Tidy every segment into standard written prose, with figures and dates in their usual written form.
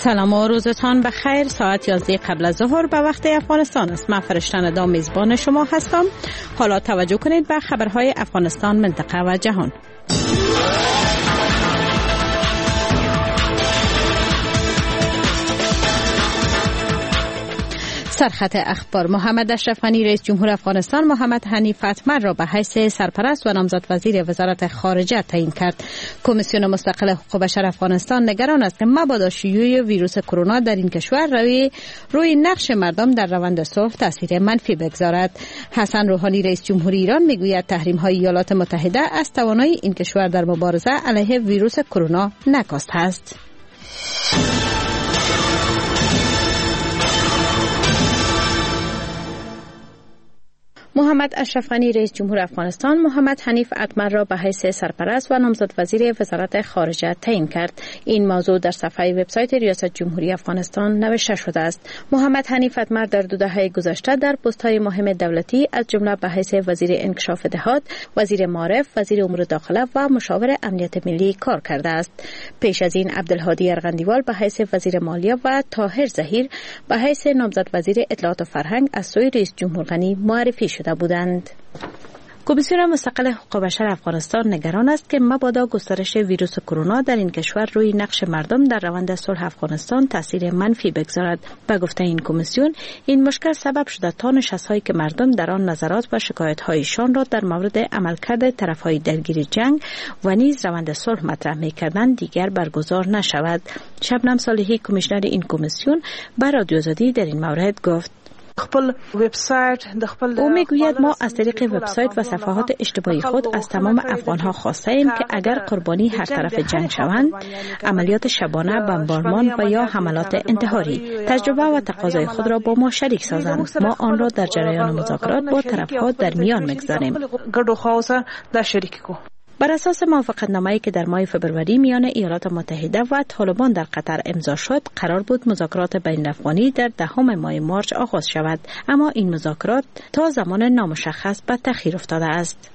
سلام و روزتان بخیر. ساعت 11 قبل از ظهر به وقت افغانستان است. من فرشته ندا میزبان شما هستم. حالا توجه کنید به خبرهای افغانستان، منطقه و جهان. سرخط اخبار: محمد اشرف غنی رئیس جمهور افغانستان محمد حنیف اتمر را به حیث سرپرست و نامزد وزیر وزارت خارجه تعیین کرد. کمیسیون مستقل حقوق بشر افغانستان نگران است که مبادا شیوع ویروس کرونا در این کشور روی نقش مردم در روند صلح تاثیر منفی بگذارد. حسن روحانی رئیس جمهوری ایران میگوید تحریم‌های ایالات متحده از توانایی این کشور در مبارزه علیه ویروس کرونا نکاسته است. محمد اشرف غنی رئیس جمهور افغانستان محمد حنیف اتمر را به حیث سرپرست و نامزد وزیر وزارت خارجه تعیین کرد. این موضوع در صفحه وبسایت ریاست جمهوری افغانستان نوشته شده است. محمد حنیف اتمر در 2 دهه گذشته در پست‌های مهم دولتی از جمله به حیث وزیر انکشاف دهات، وزیر معارف، وزیر امور داخله و مشاور امنیت ملی کار کرده است. پیش از این عبدالهادی ارغندیوال به حیث وزیر مالیه و طاهر ظهیر به حیث نامزد وزیر اطلاعات و فرهنگ از سوی رئیس جمهور غنی معرفی شده بودند. کمیسیون مستقل حقوق بشر افغانستان نگران است که مبادا گسترش ویروس کرونا در این کشور روی نقش مردم در روند صلح افغانستان تاثیر منفی بگذارد. به گفته این کمیسیون، این مشکل سبب شده تا نشست‌هایی که مردم در آن نظرات و شکایت‌هایشان را در مورد عملکرد طرف‌های درگیر جنگ و نیز روند صلح مطرح می‌کردند دیگر برگزار نشود. شبنم صالحی کمیشنر این کمیسیون به رادیو آزادی در این مورد گفت: او میگوید ما از طریق وبسایت و صفحات اجتماعی خود از تمام افغانها خواسته ایم که اگر قربانی هر طرف جنگ شوند، عملیات شبانه، بمبارمان و یا حملات انتحاری، تجربه و تقاضای خود را با ما شریک سازند. ما آن را در جریان مذاکرات با طرفها در میان میگذاریم. بر اساس موافقتنامه‌ای که در ماه فبروری میان ایالات متحده و طالبان در قطر امضا شد، قرار بود مذاکرات بین افغانی در 10 ماه مارس آغاز شود، اما این مذاکرات تا زمان نامشخص به تأخیر افتاده است.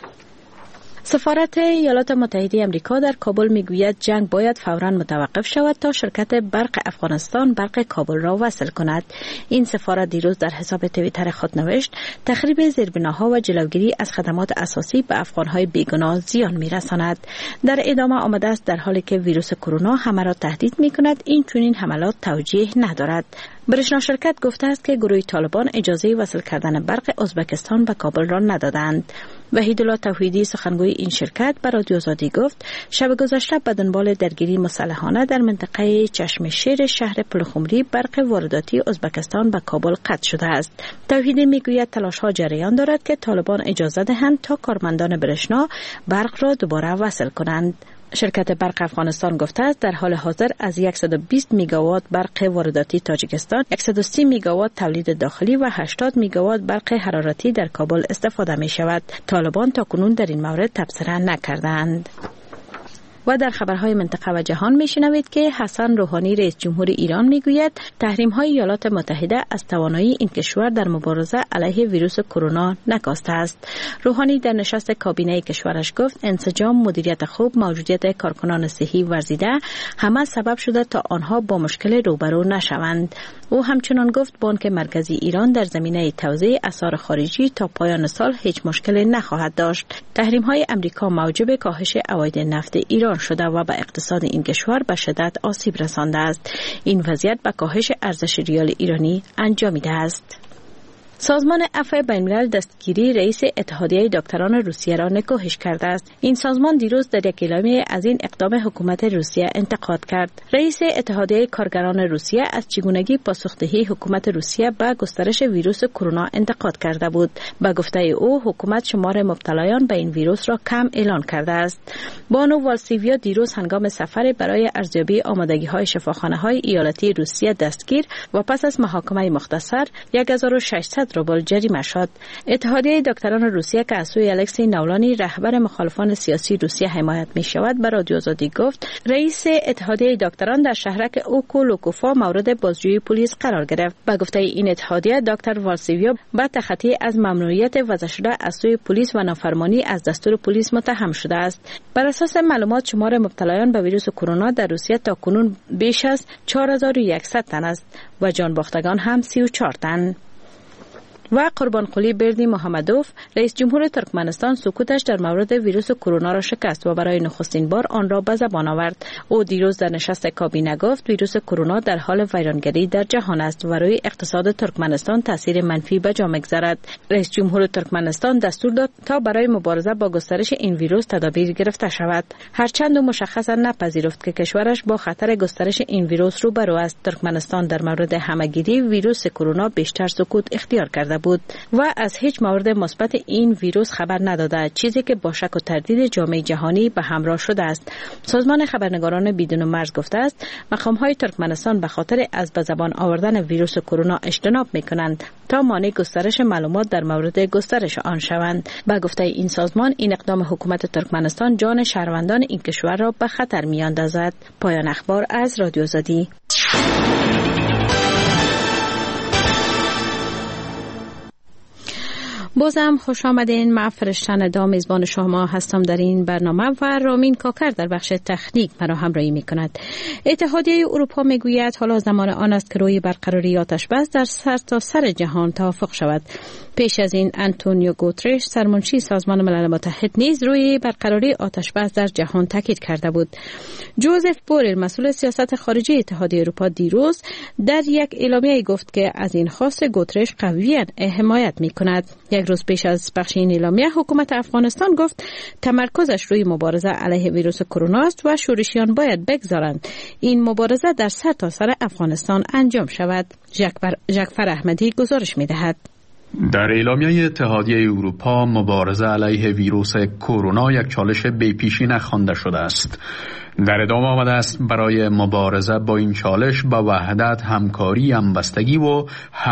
سفارت ایالات متحده آمریکا در کابل میگوید جنگ باید فوراً متوقف شود تا شرکت برق افغانستان برق کابل را وصل کند. این سفارت دیروز در حساب توییتر خود نوشت تخریب زیربناها و جلوگیری از خدمات اساسی به افغانهای بیگناه زیان میرساند. در ادامه آمده است در حالی که ویروس کرونا همه را تهدید میکند، این چنین حملات توجیه ندارد. برشنا شرکت گفته است که گروه طالبان اجازه وصل کردن برق ازبکستان به کابل را ندادند. وحیدالله توحیدی سخنگوی این شرکت به رادیو آزادی گفت شب گذشته به دنبال درگیری مسلحانه در منطقه چشم شیر شهر پلخمری برق وارداتی ازبکستان به کابل قطع شده است. توحیدی میگوید تلاش‌ها جریان دارد که طالبان اجازه دهند تا کارمندان برشنا برق را دوباره وصل کنند. شرکت برق افغانستان گفته است در حال حاضر از 120 میگاوات برق وارداتی تاجیکستان، 130 میگاوات تولید داخلی و 80 میگاوات برق حرارتی در کابل استفاده می شود. طالبان تاکنون در این مورد تبصره نکردند. و در خبرهای منطقه و جهان میشنوید که حسن روحانی رئیس جمهور ایران میگوید تحریم‌های ایالات متحده از توانایی این کشور در مبارزه علیه ویروس کرونا نکاسته است. روحانی در نشست کابینه کشورش گفت انسجام، مدیریت خوب، موجودیت کارکنان صحی ورزیده همه سبب شده تا آنها با مشکل روبرو نشوند. او همچنان گفت بانک مرکزی ایران در زمینه توزیع اسعار خارجی تا پایان سال هیچ مشکلی نخواهد داشت. تحریم‌های آمریکا موجب کاهش عواید نفت ایران شده و به اقتصاد این کشور به شدت آسیب رسانده است. این وضعیت به کاهش ارزش ریال ایرانی انجامیده است. سازمان عفو بین‌الملل دستگیری رئیس اتحادیه دکتران روسیه را نکوهش کرده است. این سازمان دیروز در یک اعلامیه از این اقدام حکومت روسیه انتقاد کرد. رئیس اتحادیه کارگران روسیه از چگونگی پاسخدهی حکومت روسیه به گسترش ویروس کرونا انتقاد کرده بود. به گفته او حکومت شمار مبتلایان به این ویروس را کم اعلان کرده است. بانو والسیویا دیروز هنگام سفر برای ارزیابی آمادگی‌های شفاخانه‌های ایالتی روسیه دستگیر و پس از محاکمه مختصر 1600 500 روبل جریمه شد. اتحادیه دکتران روسیه که از سوی الکسی ناولانی رهبر مخالفان سیاسی روسیه حمایت می شود به رادیو آزادی گفت رئیس اتحادیه دکتران در شهرک اوکولوکوفا مورد بازجویی پلیس قرار گرفت. به گفته این اتحادیه دکتر وارسیویا به تخطی از ممنوعیت وضع شده از سوی پلیس و نافرمانی از دستور پلیس متهم شده است. بر اساس معلومات شمار مبتلایان به ویروس کرونا در روسیه تا کنون بیش از 4100 تن است و جان باختگان هم 34 تن. و قربان قلی بردی محمدوف رئیس جمهور ترکمنستان سکوتش در مورد ویروس کرونا را شکست و برای نخستین بار آن را به زبان آورد. او دیروز در نشست کابینه گفت ویروس کرونا در حال ویرانگری در جهان است و روی اقتصاد ترکمنستان تاثیر منفی به جا می‌گذارد. رئیس جمهور ترکمنستان دستور داد تا برای مبارزه با گسترش این ویروس تدابیر گرفته شود. هرچند او مشخصا نپذیرفت که کشورش با خطر گسترش این ویروس روبرو است. ترکمنستان در مورد همه‌گیری ویروس کرونا بیشتر سکوت اختیار کرده بود و از هیچ مورد مثبت این ویروس خبر نداده، چیزی که با شک و تردید جامعه جهانی به همراه شده است. سازمان خبرنگاران بدون مرز گفته است مقام‌های ترکمنستان به خاطر از به زبان آوردن ویروس کرونا اجتناب می‌کنند تا مانع گسترش معلومات در مورد گسترش آن شوند. به گفته این سازمان این اقدام حکومت ترکمنستان جان شهروندان این کشور را به خطر می‌اندازد. پایان اخبار از رادیو آزادی. بازم خوش آمدین. من فرشتن دا میزبان شما هستم در این برنامه و رامین کاکر در بخش تکنیک مرا همراهی می کند. اتحادیه اروپا می گوید حالا زمان آن است که روی برقراری آتش بس در سر جهان توافق شود. پیش از این آنتونیو گوترش سرمنشی سازمان ملل متحد نیز روی برقراری آتش بس در جهان تاکید کرده بود. جوزف بورل مسئول سیاست خارجی اتحادیه اروپا دیروز در یک اعلامیه گفت که از این خواست گوترش قویاً حمایت می کند. یک روز پیش از پخش این اعلامیه حکومت افغانستان گفت تمرکزش روی مبارزه علیه ویروس کرونا است و شورشیان باید بگذارند این مبارزه در سرتاسر افغانستان انجام شود. جعفر احمدی گزارش می‌دهد. در اعلامیه اتحادیه اروپا مبارزه علیه ویروس کرونا یک چالش بی‌پیشینه خوانده شده است. در ادامه آمده است برای مبارزه با این چالش به وحدت، همکاری، همبستگی و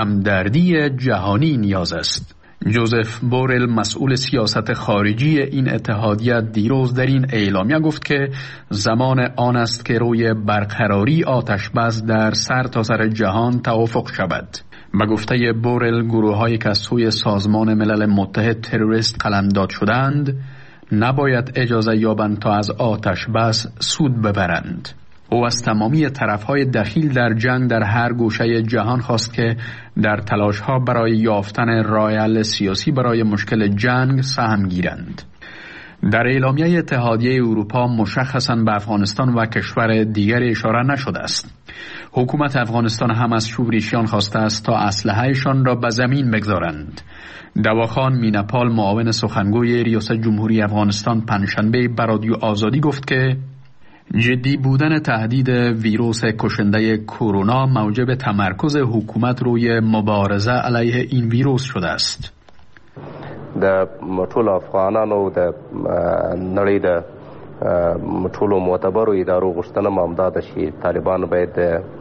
همدردی جهانی نیاز است. جوزف بورل مسئول سیاست خارجی این اتحادیه دیروز در این اعلامیه گفت که زمان آن است که روی برقراری آتش بس در سرتاسر جهان توافق شود. به گفته بورل گروه‌هایی که از سوی سازمان ملل متحد تروریست قلمداد شدند نباید اجازه یابند تا از آتش بس سود ببرند. او از تمامی طرف‌های دخیل در جنگ در هر گوشه جهان خواست که در تلاش‌ها برای یافتن راه حل سیاسی برای مشکل جنگ سهم گیرند. در اعلامیه اتحادیه اروپا مشخصاً به افغانستان و کشور دیگر اشاره نشده است. حکومت افغانستان هم از شورشیان خواسته است تا اسلحه‌شان را به زمین بگذارند. دواخان مینپال معاون سخنگوی ریاست جمهوری افغانستان پنجشنبه به رادیو آزادی گفت که جدی بودن تهدید ویروس کشنده کرونا موجب تمرکز حکومت روی مبارزه علیه این ویروس شده است. د ټولو افغانانو د نړۍ د ټولو معتبرو ادارو غوښتنه هم دا ده چې طالبان باید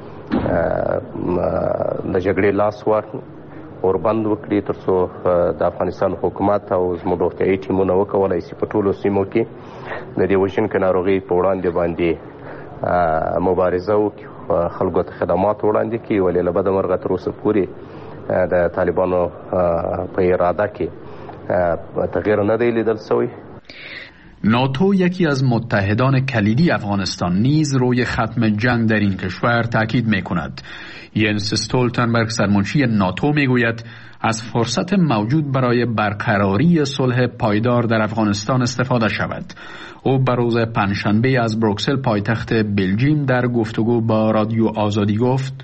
د جګړې لاس وربند وکړي تر څو د افغانستان حکومت او زموږ روغتیایي ټیمونه وکولای شي په ټولو سیمو کې د دې وژونکې ناروغۍ په وړاندې باندې مبارزه وکړي، خلکو ته خدمات وړاندې کړي. ولې له بده مرغه تر اوسه پورې د طالبانو په اراده کې تغییر نه دی لیدل شوی. ناتو یکی از متحدان کلیدی افغانستان نیز روی ختم جنگ در این کشور تاکید می‌کند. ینس استولتنبرگ سرمنشی ناتو میگوید از فرصت موجود برای برقراری صلح پایدار در افغانستان استفاده شود. او به روز پنجشنبه از بروکسل پایتخت بلژیم در گفتگو با رادیو آزادی گفت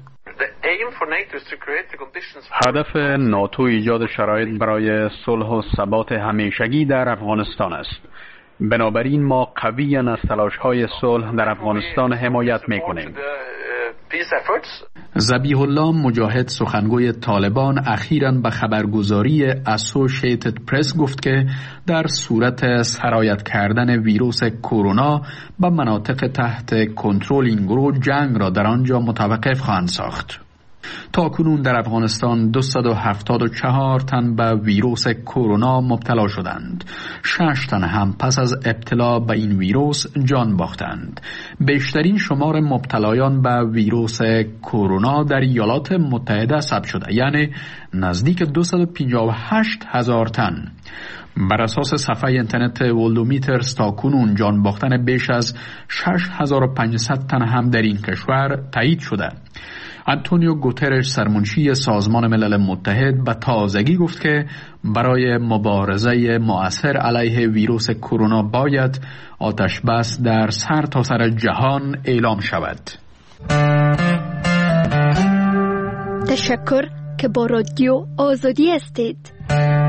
هدف ناتو ایجاد شرایط برای صلح و ثبات همیشگی در افغانستان است. بنابراین ما قویاً از تلاش‌های صلح در افغانستان حمایت می‌کنیم. ذبیح الله مجاهد سخنگوی طالبان اخیراً به خبرگزاری اسوشیتد پرس گفت که در صورت سرایت کردن ویروس کرونا به مناطق تحت کنترل این گروه جنگ را در آنجا متوقف خواهند ساخت. تاکنون در افغانستان 274 تن به ویروس کرونا مبتلا شدند. 6 تن هم پس از ابتلا به این ویروس جان باختند. بیشترین شمار مبتلایان به ویروس کرونا در ایالات متحده ثبت شده، یعنی نزدیک 258,000 تن. بر اساس صفحه اینترنت ولدومیترز تاکنون جان باختن بیش از 6,500 تن هم در این کشور تایید شده. آنتونیو گوترش سرمنشی سازمان ملل متحد به تازگی گفت که برای مبارزه مؤثر علیه ویروس کرونا باید آتش بس در سرتاسر جهان اعلام شود. تشکر که با رادیو آزادی هستید.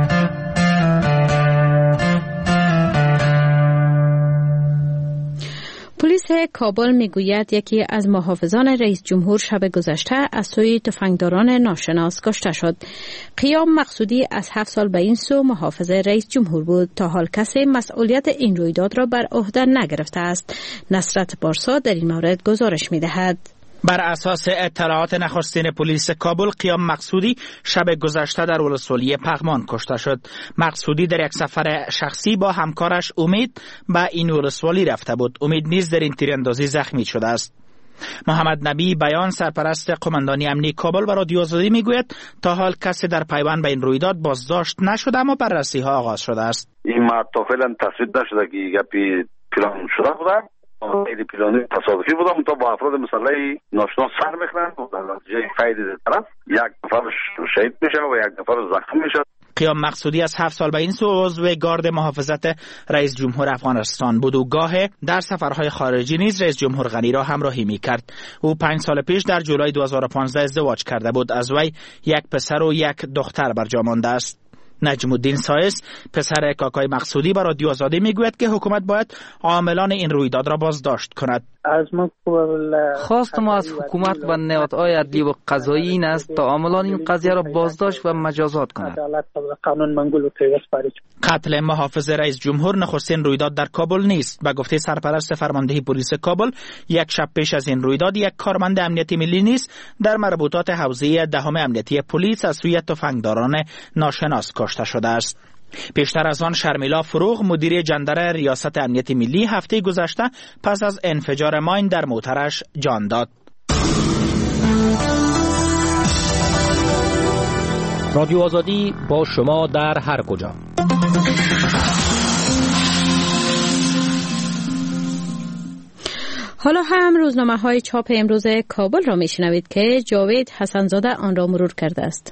پلیس کابل میگوید یکی از محافظان رئیس جمهور شب گذشته از سوی تفنگداران ناشناس کشته شد. قیام مقصودی از 7 سال به این سو محافظ رئیس جمهور بود. تا حال کسی مسئولیت این رویداد را بر عهده نگرفته است. نصرت بارسا در این مورد گزارش میدهد. بر اساس اطلاعات نخستین پلیس کابل، قیام مقصودی شب گذشته در ولسوالی پغمان کشته شد. مقصودی در یک سفر شخصی با همکارش امید به این ولسوالی رفته بود. امید نیز در این تیراندازی زخمی شده است. محمد نبی بیان، سرپرست قماندانی امنی کابل، به رادیو آزادی میگوید تا حال کسی در پیوند به این رویداد بازداشت نشده، اما بررسی ها آغاز شده است. این مطلب فعلا تصویب نشده که گپی پلان شده بوده. خیلی پلانی تصادفی بودم تا با افراد مسلحی ناشناس سر میخورن و در نتیجه قید طرف یک نفر شهید میشه و یک نفر زخمی میشه. قیام مقصودی از 7 سال به این سو عضو گارد محافظت رئیس جمهور افغانستان بود و گاه در سفرهای خارجی نیز رئیس جمهور غنی را همراهی میکرد. او 5 سال پیش در جولای 2015 ازدواج کرده بود. از وی یک پسر و یک دختر بر جا مانده است. نجم الدین سایس، پسر کاکای مقصودی، با رادیو آزادی میگوید که حکومت باید عاملان این رویداد را بازداشت کند. خواست ما از حکومت و نهادهای عدلی و قضایی این است تا عاملان این قضیه را بازداشت و مجازات کند. قتل محافظ رئیس جمهور نخستین رویداد در کابل نیست. به گفته سرپرست فرماندهی پلیس کابل، یک شب پیش از این رویداد یک کارمند امنیتی ملی نیز در مربوطات حوزه دهم امنیتی پلیس از سوی تفنگداران ناشناس کشته شده است. پیشتر از آن شرمیلا فروغ، مدیر جندر ریاست امنیت ملی، هفته گذشته پس از انفجار ماین در موترش جان داد. رادیو آزادی با شما در هر کجا. حالا هم روزنامه‌های چاپ امروز کابل را میشنوید که جاوید حسنزاده آن را مرور کرده است.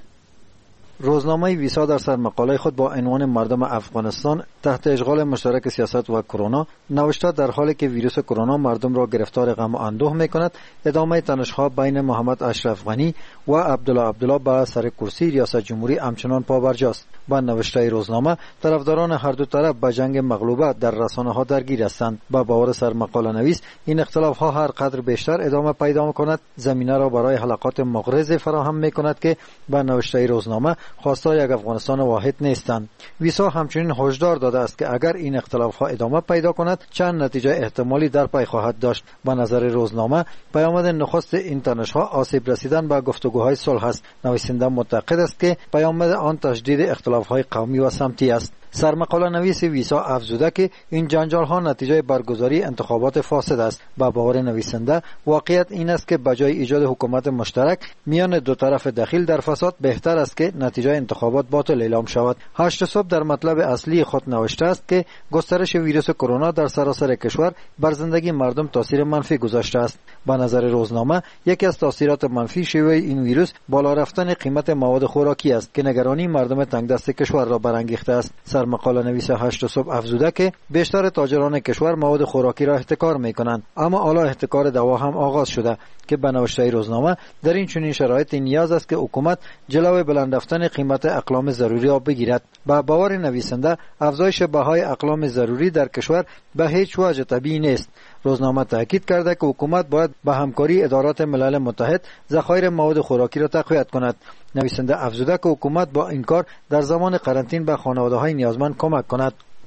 روزنامه ویسا در سرمقاله خود با عنوان مردم افغانستان تحت اشغال مشترک سیاست و کرونا نوشته در حالی که ویروس کرونا مردم را گرفتار غم و اندوه می‌کند، ادامه تنش‌ها بین محمد اشرف غنی و عبدالله به سر کرسی ریاست جمهوری همچنان پابرجاست. با نوشته روزنامه، طرفداران هر دو طرف به جنگ مغلوبه در رسانه‌ها درگیر هستند. با باور سرمقاله نویس، این اختلاف‌ها هر قدر بیشتر ادامه پیدا می‌کند، زمینه را برای حلقات مغرض فراهم می‌کند که با نوشته روزنامه خواستار یک افغانستان واحد نیستند. ویسا همچنین هشدار داده است که اگر این اختلاف‌ها ادامه پیدا کند، چند نتیجه احتمالی در پی خواهد داشت. به نظر روزنامه، پیامد نخست این تنش‌ها آسیب رسیدن به گفتگوهای صلح است. نویسنده معتقد است که پیامد آن تشدید اختلاف‌های قومی و سمتی است. سرمقاله نویس ویسا افزوده که این جنجال ها نتیجه برگزاری انتخابات فاسد است. با باور نویسنده، واقعیت این است که بجای ایجاد حکومت مشترک میان دو طرف دخیل در فساد، بهتر است که نتیجه انتخابات باطل اعلام شود. 8 صبح در مطلب اصلی خود نوشته است که گسترش ویروس کرونا در سراسر کشور بر زندگی مردم تاثیر منفی گذاشته است. به نظر روزنامه، یکی از تاثیرات منفی شیوع این ویروس بالا رفتن قیمت مواد خوراکی است که نگرانی مردم تنگدست کشور را برانگیخته است. مقاله نویس 8 صبح افزوده که بیشتر تاجران کشور مواد خوراکی را احتکار می‌کنند، اما حالا احتکار دوا هم آغاز شده که به نوشته روزنامه در این چنین شرایطی نیاز است که حکومت جلوی بلند رفتن قیمت اقلام ضروری را بگیرد. با باور نویسنده، افزایش بهای اقلام ضروری در کشور به هیچ وجه طبیعی نیست. روزنامه تاکید کرده که حکومت باید با همکاری ادارات ملل متحد ذخایر مواد خوراکی را تقویت کند. نویسنده افزوده که حکومت با این کار در زمان قرنطینه به خانواده‌های نیازمند کمک کند.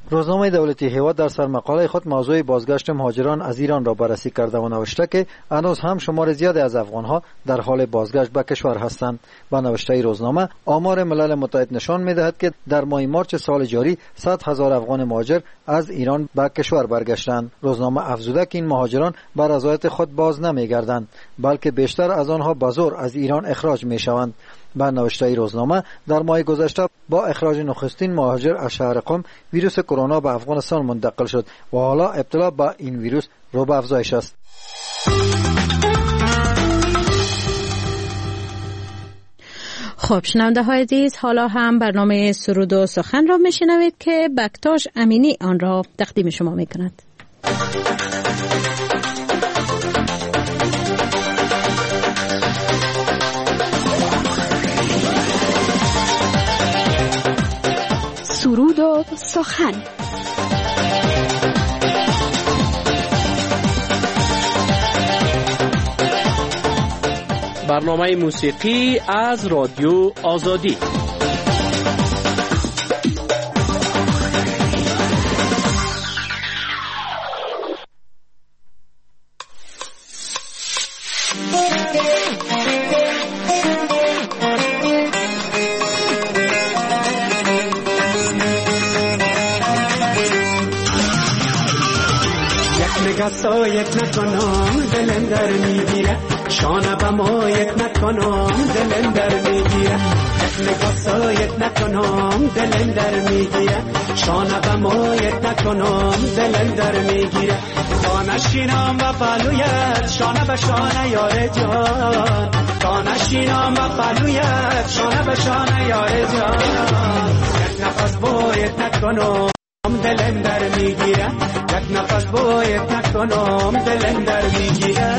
روزنامه دولتی هیواد در سرمقاله خود موضوع بازگشت مهاجران از ایران را بررسی کرده و نوشته که هنوز هم شمار زیادی از افغانها در حال بازگشت به کشور هستند. با نوشته روزنامه، آمار ملل متحد نشان می‌دهد که در ماه مارچ سال جاری 100,000 افغان مهاجر از ایران به کشور برگشتند. روزنامه افزوده که این مهاجران به رضایت خود باز نمی‌گردند، بلکه بیشتر از آنها به زور از ایران اخراج می‌شوند. با نوشته روزنامه، در ماه گذشته با اخراج نخستین مهاجر از شهر قم، ویروس کرونا به افغانستان منتقل شد و حالا ابتلا به این ویروس رو به افزایش است. خب شنونده های عزیز، حالا هم برنامه سرود و سخن را میشنوید که بکتاش امینی آن را تقدیم شما میکند. سرود و سخن. برنامه موسیقی از رادیو آزادی. سایت نکنم دلم در میگیره، شانه به مایت نکنم دلم در میگیره، نگاه سایت نکنم دلم در میگیره، شانه به مایت نکنم دلم در میگیره، تا نشینم و پلویت شانه به شانه یار جان، تا نشینم و پلویت شانه به شانه یار جان، یک نفس بایت نکنم دلم در میگیره، یک نفس بایت نکنم دلم در میگیره.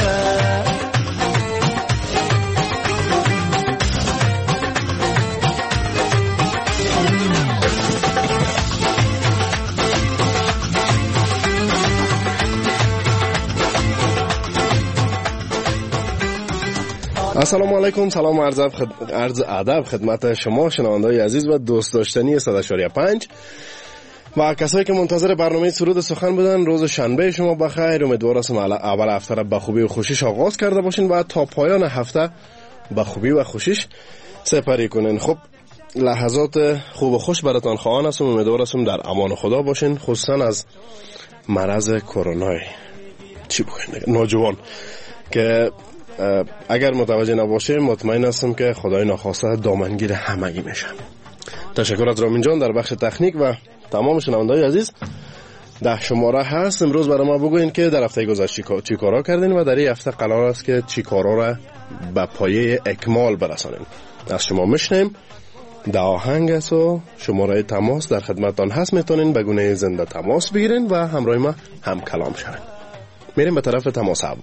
السلام علیکم، سلام عرض ادب خدمت شما شنونده‌های عزیز و دوست داشتنی 100.5 و کسایی که منتظر برنامه سرود سخن بودن. روز شنبه شما بخیر. امیدوار هستم اول هفته را به خوبی و خوشیش آغاز کرده باشین و تا پایان هفته به خوبی و خوشیش سپری کنین. خب لحظات خوب و خوش براتون خواهان هستم. امیدوار هستم در امان خدا باشین، خصوصا از مرض کرونا چی بگویم نوجوان که اگر متوجه نباشه مطمئن هستم که خدای ناخواسته دامنگیر همگی میشه. تشکر از رامین جان در بخش تکنیک و تمام شنونده‌های عزیز. 10 شماره هست. امروز برای ما بگوین که در هفته گذشته چی کارا کردین و در این هفته قرار است که چی کارا را به پایه اکمال برسانین. از شما میشنیم. در آهنگ است و شماره تماس در خدمتتان هست، میتونین به گونه زنده تماس بگیرین و همراه ما هم کلام شوین. میریم به طرف تماس اول.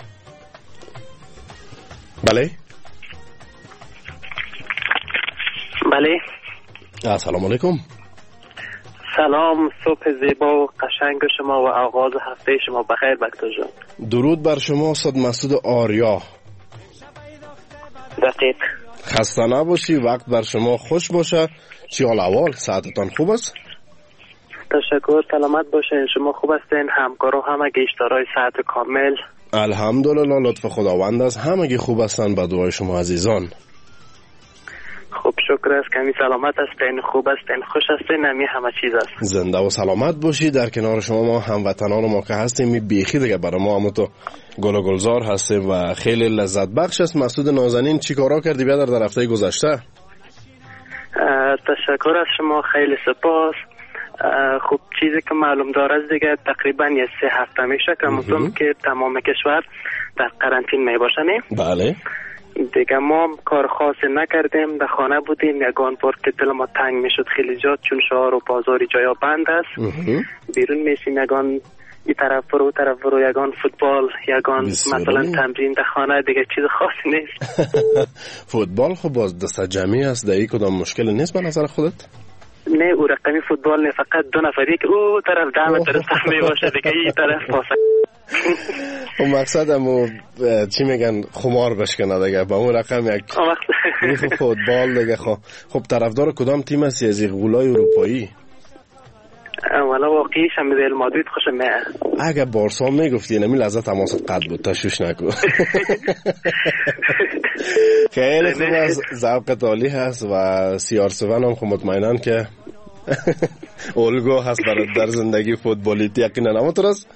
بله السلام علیکم. سلام، صبح زیبا و قشنگ شما و آغاز هفته شما بخیر بکتر جان. درود بر شما استاد مسعود آریا. دقیق. خسته نباشی، وقت بر شما خوش باشه. چی حال احوال؟ صحتتان خوب است؟ تشکر، سلامت باشین. شما خوب هستین؟ همکارا همگی اشترای صحت کامل؟ الحمدلله، لطف خداوند است. همگی خوب هستن به دعای شما عزیزان. خوب، شکر است. کمی سلامت هستین، خوب هستین، خوش هستین، نمی همه چیز است. زنده و سلامت باشی. در کنار شما ما هموطنان ما که هستیم بیخی دیگه برای ما هم تو گل و گلزار هستیم و خیلی لذت بخش است. مسعود نازنین چی کارا کردی بیادر در هفته گذشته؟ تشکر از شما، خیلی سپاس. خب چیزی که معلوم داره است دیگه تقریبا 3 هفته میشه که مطمئن که تمام کشور در قرنطین می باشنیم. بله دیگه ما کار خاصی نکردیم، در خانه بودیم. یگان بار که دل ما تنگ میشد خیلی جات، چون شهر و بازاری جایا بند است. بیرون میشیم، یگان این طرف برو اون طرف برو، یگان فوتبال، یگان مثلا تمرین در خانه، دیگه چیز خاصی نیست. فوتبال خب باز دست جمعی است، در این کدام مشکل نیست به نظر خودت؟ نه او رقمی فوتبال نه، فقط 2 نفری که او طرف 10 متر سهم باشه دیگه این طرف پاسه. و مقصد همو چی میگن خمار بشکنه دیگه با اون رقم یک فوتبال دیگه. خب طرفدار کدام تیم هستی از غولای اروپایی؟ والا واقعیش هم میده مادوید خوشم میاد. اگه بارسا میگفتی نمی لحظه تماست قد بود، تشویش نکن. خیلی خوب است، ذوقت عالی هست و CR7 هم خب مطمئنن که الگو هست در زندگی فوتبالیتی یقینا. اما تو راست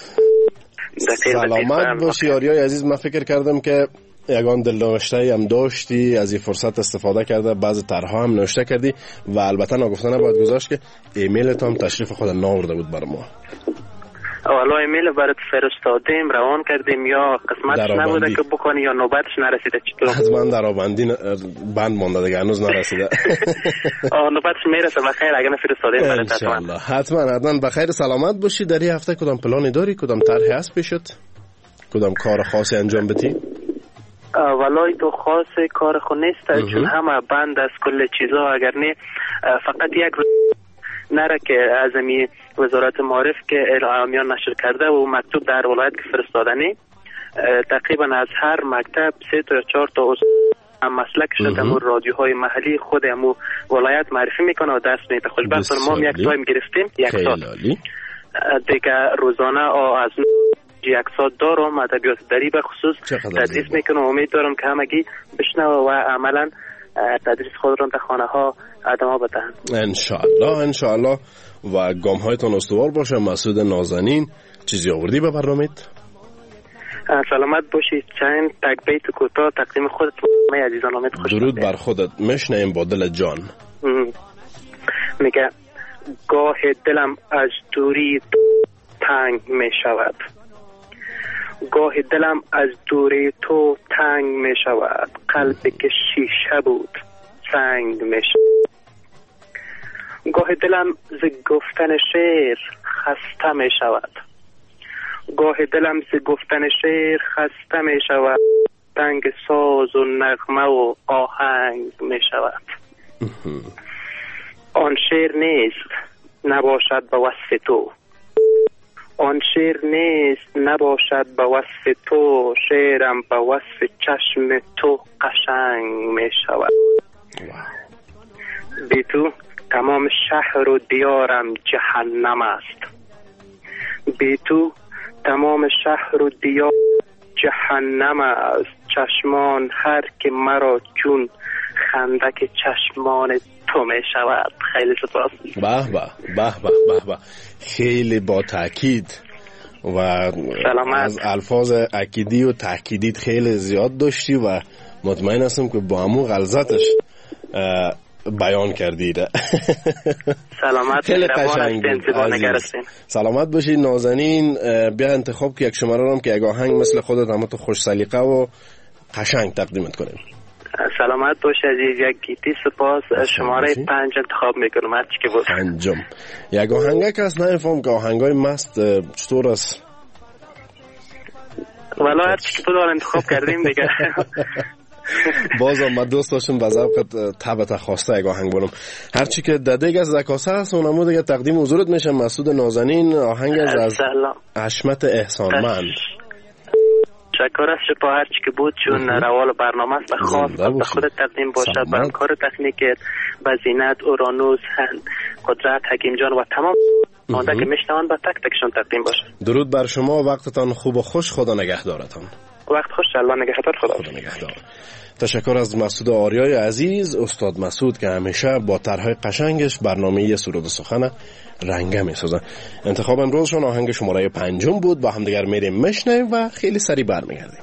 سلامت باشی یاریای عزیز. من فکر کردم که یگان دلنوشته هم داشتی، از این فرصت استفاده کرده بعضی طرح‌ها هم نوشته کردی و البته نگفتنه باید گذاشت که ایمیلت هم تشریف خود ناورده بود بر ما. والا ایمیل برات فرستادیم، روان کردیم، یا قسمتش نبوده که بکنی یا نوبتش نرسیده. چطور؟ حتما درآبندی بند مونده دیگه، هنوز نرسیده. نوبتش میرسه بخیر اگه نفرستادیم برات. ان شاء الله حتما بخیر سلامت باشی. در این هفته کدام پلانی داری؟ کدام طرحی هست پیشت؟ کدام کار خاصی انجام بدی؟ ولای تو خاص کار خود نیست، چون همه بند از کل چیزا. اگر نه فقط یک نره که از امی وزارت معارف که اعلامیان نشر کرده و مکتوب در ولایت که فرستادنی، تقریبا از هر مکتب 3 تا 4 تا هم مسلک شده و رادیوهای محلی خود همو ولایت معرفی میکنه و درس میده. خوشبختانه ما یک تایم گرفتیم، یک سال دیگه روزانه از یک ساعت دارم ادبیات دری به خصوص تدریس میکنم. امید دارم که همگی بشنوه و عملا تدریس خود را در خانه ها ادامه بدهند ان شاء الله و گام هایتان استوار باشه. مسعود نازنین چیزی آوردی به برنامه‌ت؟ سلامت باشید. چند تک بیت کوتاه تقدیم خودت و عزیزان امید خوش درود بر خودت. میشنیم با دل جان. میگه گاه دلم از دوری تنگ میشود، گاه دلم از دوری تو تنگ می شود، قلبی که شیشه بود سنگ می شود. گاه دلم ز گفتن شعر خسته می شود، گاه دلم ز گفتن شعر خسته می شود، تنگ ساز و نغمه و آهنگ می شود. آن شعر نیست نباشد به وصف تو، آن شعر نیست نباشد به وصف تو، شعرم به وصف چشم تو قشنگ می شود. بی تو تمام شهر و دیارم جهنم است، بی تو تمام شهر و دیار جهنم است. چشمان هر که مرا چون خندک چشمان تو می شود. خیلی سپاس. به خیلی با تأکید و سلامت. از الفاظ اکیدی و تأکیدیت خیلی زیاد داشتی و مطمئن هستم که با همون غلظتش بیان کردی. سلامت. خیلی قشنگ سلامت باشی نازنین. بیا انتخاب که یک شماره رام که یک آهنگ مثل خودت اما تو خوش سلیقه و قشنگ تقدیمت کنیم. سلامت باش عزیز. یک گیتی سپاس. شماره 5 انتخاب میکنم هرچی که بود. 5 یک آهنگه که اصلا نفهم که آهنگای مست چطور است؟ والا هرچی که بود انتخاب کردیم دیگه. بازم من دوست داشتم به ذوقت تبت خواسته یک آهنگ بونم. هرچی که دده از زکاسه هست اونمو دیگه تقدیم حضورت میشه. مسعود نازنین آهنگ از حشمت احسانمند. تشکر از شما هرچی که بود چون روال برنامه است و خاص به خود تقدیم باشد به همکار تکنیک به زینت اورانوس قدرت حکیم جان و تمام مانده که میشنوند به تک تکشون تقدیم باشه. درود بر شما. وقتتان خوب و خوش. خدا نگهدارتان. وقت خوش. الله نگهدار. خدا نگهدار. تشکر از مسعود آریای عزیز. استاد مسعود که همیشه با طرح‌های قشنگش برنامه سرود سخن رنگه می‌سازه. انتخاب امروزشون آهنگ شماره 5 بود. با هم دیگر میریم میشنیم و خیلی سریع برمیگردیم.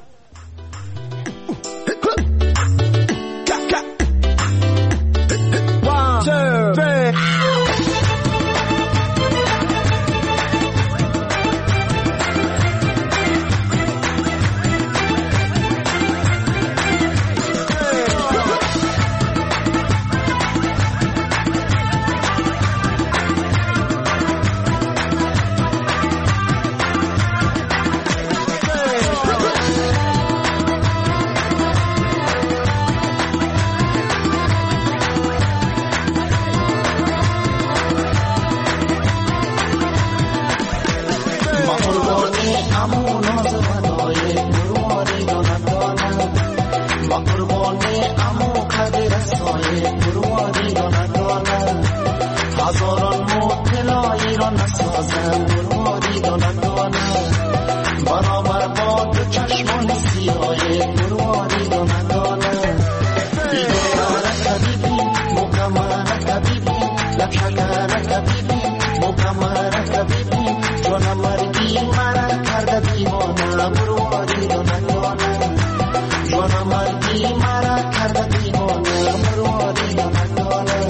مکمرک بیبی لب شکرک بیبی مکمرک بیبی جون مرگی مرا کرده دیوانه مرواری و ندانه جون مرگی مرا کرده دیوانه مرواری و ندانه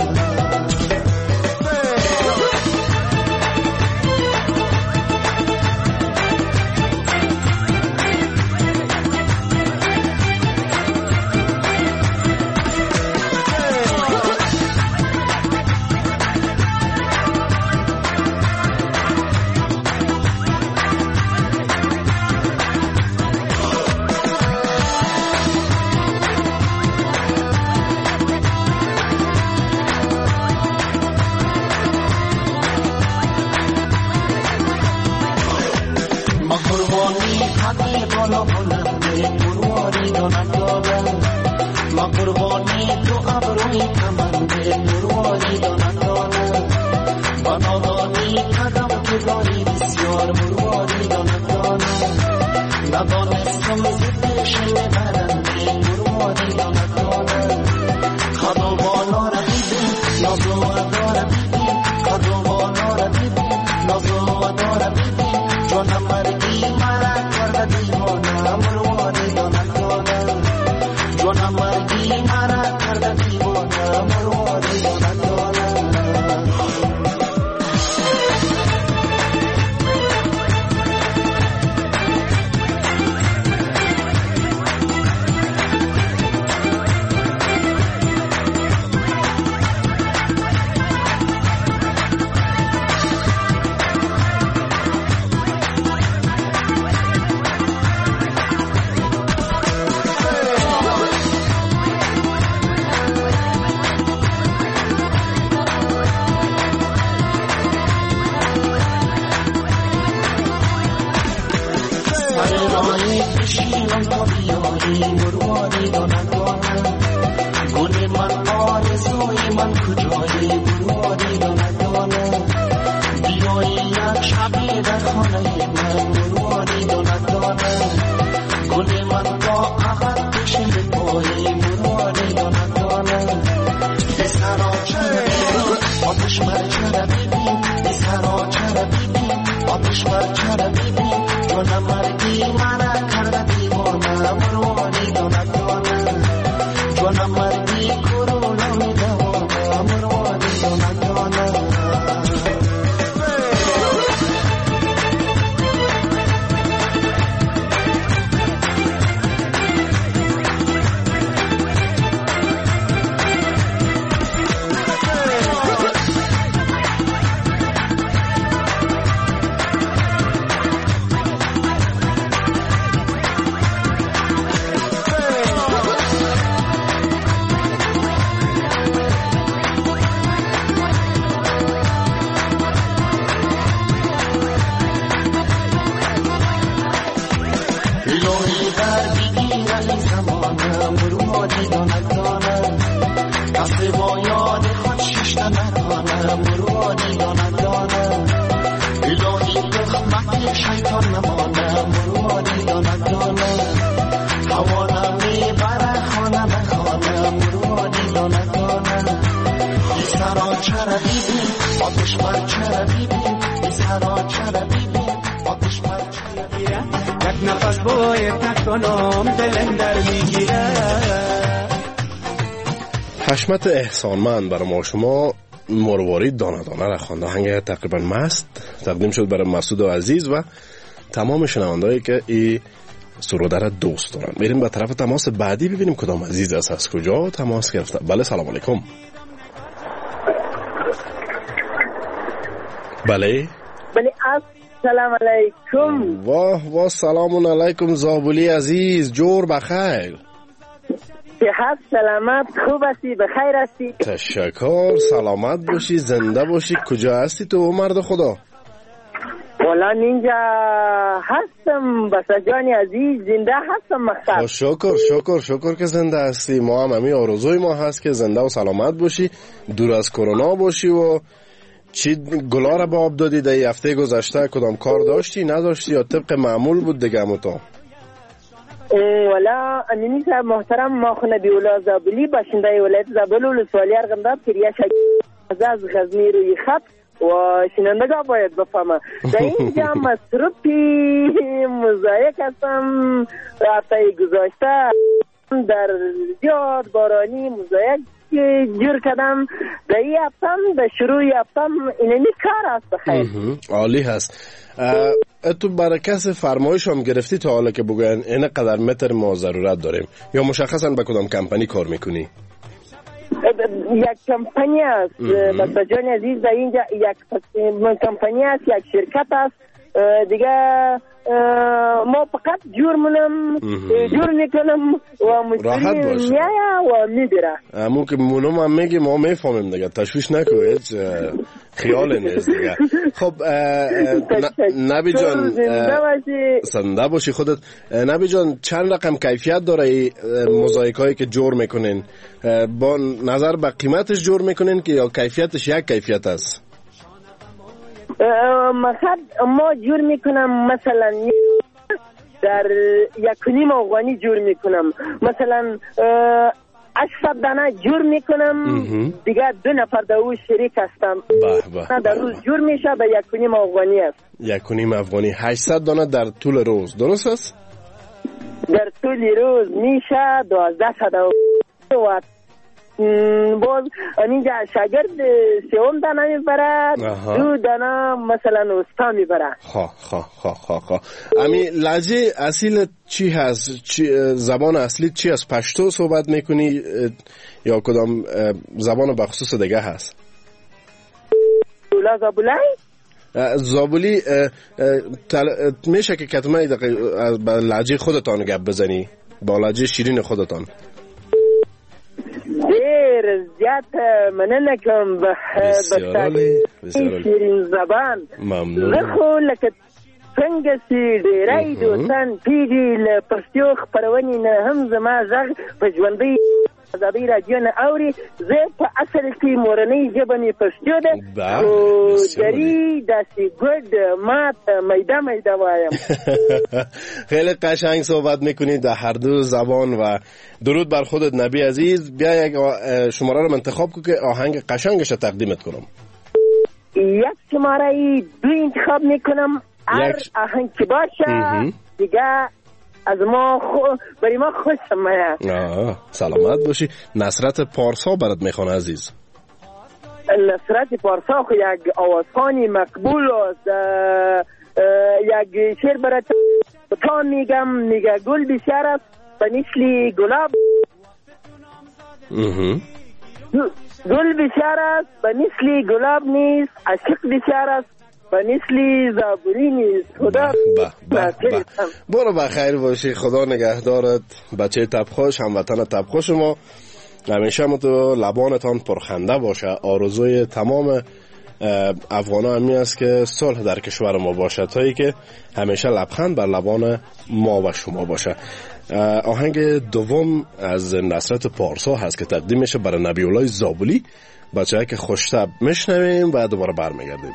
حشمت احسانمند برای ما شما مروارید دانه دانه را خوانده. آهنگ تقریبا مست تقدیم شد برای مسعود عزیز و تمام شنوندهایی که این سروده را دوست دارن. میریم به طرف تماس بعدی ببینیم کدام عزیز است، از کجا تماس گرفته. بله سلام علیکم. بله سلام علیکم. واه سلام علیکم زابولی عزیز، جور بخیر. صحت سلامت خوب هستی؟ بخیر هستی؟ تشکر، سلامت باشی، زنده باشی. کجا هستی تو مرد خدا؟ والا اینجا هستم بسجانی عزیز، زنده هستم مقصد. شکر که زنده هستی. ما هم همین آرزوی ما هست که زنده و سلامت باشی، دور از کرونا باشی. و چی گلا را به آب دادی در هفته گذشته؟ کدام کار داشتی نداشتی یا طبق معمول بود دیگه؟ تو والا امینی صاحب محترم ما خونه بیولا زابلی باشنده ولایت زابل ولسوالی ارغنداب کریه شاگرد از غزنی روی خط و شنوندگان باید بفهمه در اینجا مصروفی مزایک هستم هفته گذاشته در زیاد بارانی مزایک جور کردم در این هفتم در شروع هفتم اینمی کار هست بخیر. عالی هست. تو برای کسی فرمایش هم گرفتی تا حالا که بگوین این قدر متر ما ضرورت داریم یا مشخصا به کدام کمپانی کار میکنی؟ یک کمپانی است بسته جان عزیز، در اینجا یک کمپانی است، یک شرکت است دیگه. ما فقط جور میکنم و مشتری میایا و میبره. امو که مونم هم میگی ما میفهمیم دیگه، تشویش نکو، هیچ خیال نیست دیگه. خب نبی جان زنده باشی خودت. نبی جان چند رقم کیفیت داره موزاییک هایی که جور میکنین؟ با نظر به قیمتش جور میکنین که یا کیفیتش یک کیفیت است؟ ما جور میکنم مثلا در 1.5 افغانی جور میکنم، مثلا 800 دانه جور میکنم دیگه. 2 نفر در او شریک هستم در روز جور میشه به 1.5 افغانی است. 1.5 افغانی 800 دانه در طول روز، درست است؟ در طول روز میشه 1200 و باز اینجا شاگرد 3 دانه میبره، 2 دانه مثلا استا میبره. امی لهجه اصیل چی هست؟ زبان اصلی چی هست؟ پشتو صحبت میکنی یا کدام زبان بخصوص دیگه هست؟ زابلی میشه که کتمه با لهجه خودتان گپ بزنی، با لهجه شیرین خودتان؟ دیر زیاد مننه کم به شیرین زبان. زخو لکه څنګه چې ډیری دوستان پیږي له پښتو خپرونې نه هم زما غږ په ژوندۍ ازادۍ راډیو نه اوري. زه په اصل کې مورنۍ ژبه مې پښتو ده، خو جری داسې ګډ مات میده وایم. خیلی قشنگ صحبت میکنید در هر دو زبان و درود بر خودت نبی عزیز. بیا یک شماره رو انتخاب کن که آهنگ قشنگش رو تقدیمت کنم. یک شماره 2 انتخاب میکنم، هر آهنگ که باشه دیگه از ما برای ما خوشم میاد. سلامت باشی. نصرت پارسا برات میخوانه عزیز. نصرت پارسا خو یک آوازخوانی مقبول است. یک شعر برات تا میگه گل بسیار است به مثل گلاب، گل بسیار است به مثل گلاب نیست، عشق بسیار است به مثل زابلی نیست. خدا برو بخیر باشی، خدا نگهدارت بچه تبخوش، هموطن تبخوش ما. همیشه تو لبانتان پرخنده باشه. آرزوی تمام افغانا همی است که صلح در کشور ما باشه، تایی که همیشه لبخند بر لبان ما و شما باشه. آهنگ دوم از نصرت پارسا هست که تقدیم میشه برای نبی‌الله زابلی. بچه‌ها که خوشتب میشنویم و دوباره برمیگردیم.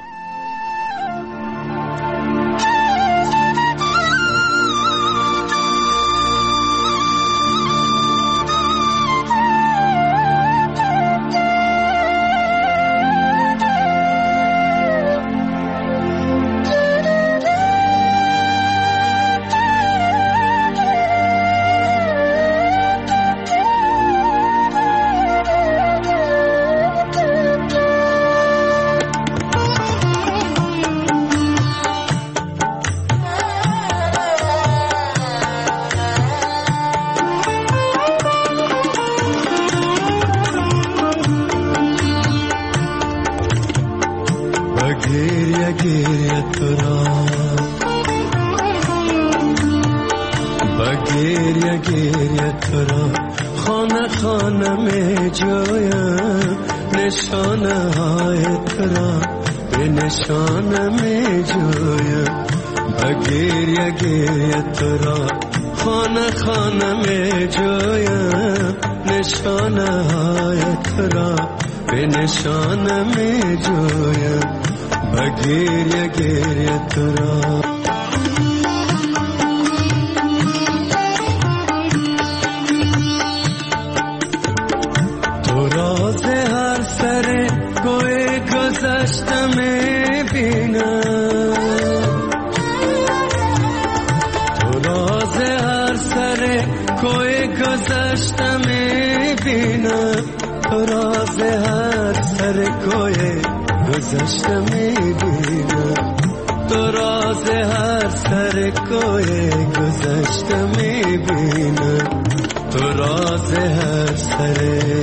میبینم تو راز هر سر کوی گذشته میبینم تو راز هر سر کوی گذشته میبینم تو راز هر سر